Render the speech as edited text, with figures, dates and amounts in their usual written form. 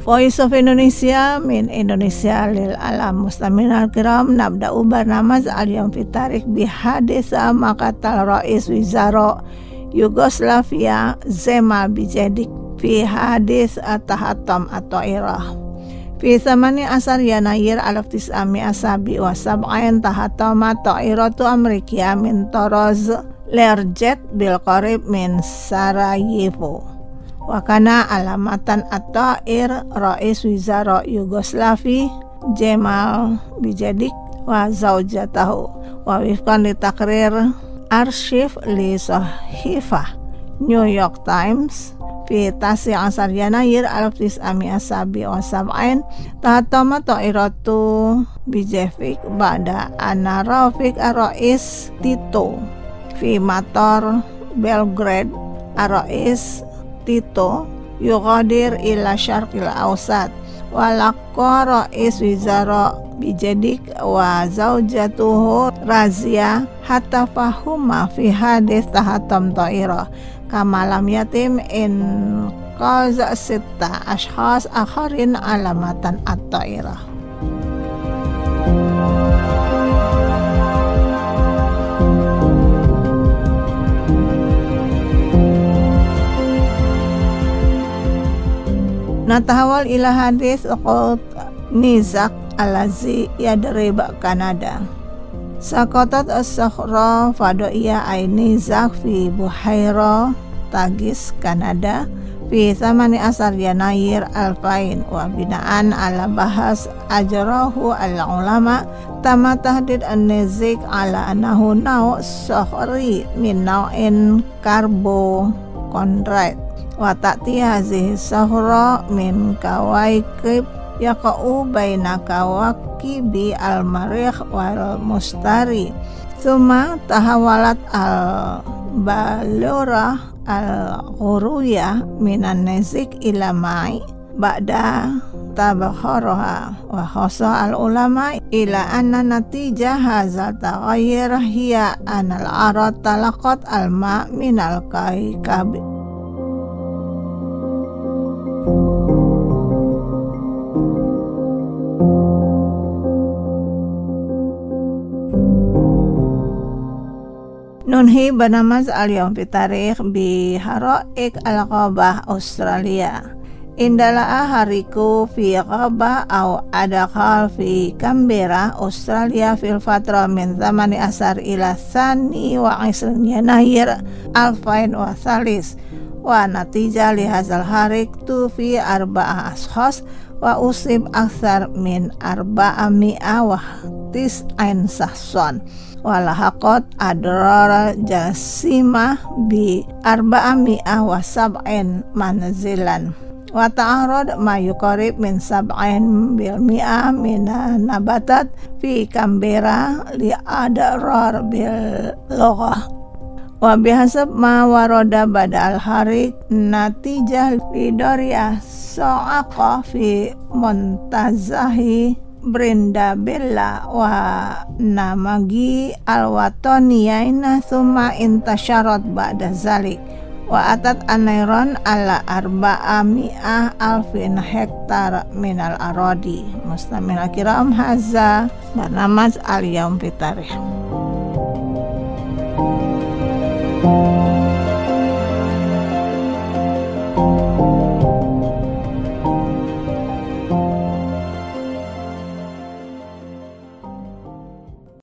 Voice of Indonesia min Indonesia lil alam. Mustamina al-kiram, nabda'u barnamaz al-yawm fi tarikh bihadisa maqatal Rais Wizara Yugoslavia Zemal Bijedik fi hadis at-tahattam at-ta'irah fi thamani asar Yanayir 1977 tahattama ta'iratu Amerikia min Toros Lerjet bil qarib min Sarajevo. Wakana alamatan at-ta'ir Rais Wizara Yugoslavi Zemal Bijedik wa zaujatahu wa wifqan li takrir arsif li sahifah New York Times fi tasi asar Yanayir 1977 tahattama ta'iratu Bijevic ba'da anna Rafiq Rais Tito fi matar Belgrade Rais Tito yuqadir ila syarqil awsat walaqqa Rais Wizara Bijedik wa zaujatuhu Razia hatta fahuma fi hadis tahattam ta'irah kama lam yatim in qaza sitta ashkhas akharin alamatan at-ta'irah. Natahawal ila hadis qad nizak alazi yadrib Kanada. Sakotat as-sakhra fadoiyah ay nizak fi Buhaira Tagis Kanada fi thamani asar Yanayir alfain wa binaan ala bahas ajrahu al-ulama tama tahdid an-nizik ala annahu naw' sakhri min naw'in karbokondrat wa ta'ti hazihi sahra min kawaikib yaqa'u baina kawakibi al-marikh wal mustari thumma tahawalat al-balura al-ghuruyah minan nazik ila ma'i ba'da tabakharaha wa khasa al-ulama ila anna natijah hazal taghayyir hiya anal arad talaqat al-ma' minal kaikabi. Nunhi banamaz al-yawm fi tarikh bi haraik al-ghabah Australia. Indala hariku fi ghabah au adakal fi Canberra Australia fil fatra min zamani asar ila thani wa isrin Yanayir alfain wa thalis wa natijah li hazal harik tu fi arba'ah ashkhas wa usib akthar min arba'a mi'a wa tis'ain sahson walahaqat adrar jasimah bi arba'a mi'ah wa sab'in manzilan wa ta'arad ma yuqarib min sab'in bil mi'ah min nabatat fi Canberra li adrar bil lughah wa bihasab ma warada badal harik natijah lidariah so'aqa fi muntazahi Brenda Bella wa namagi al-wataniyaina thumma intasyarat ba'da zalik wa atat anairon ala arba'a mi'ah alfin hektar minal aradi. Mustamil kiram haza barnamaz al-yawm fi tarikh.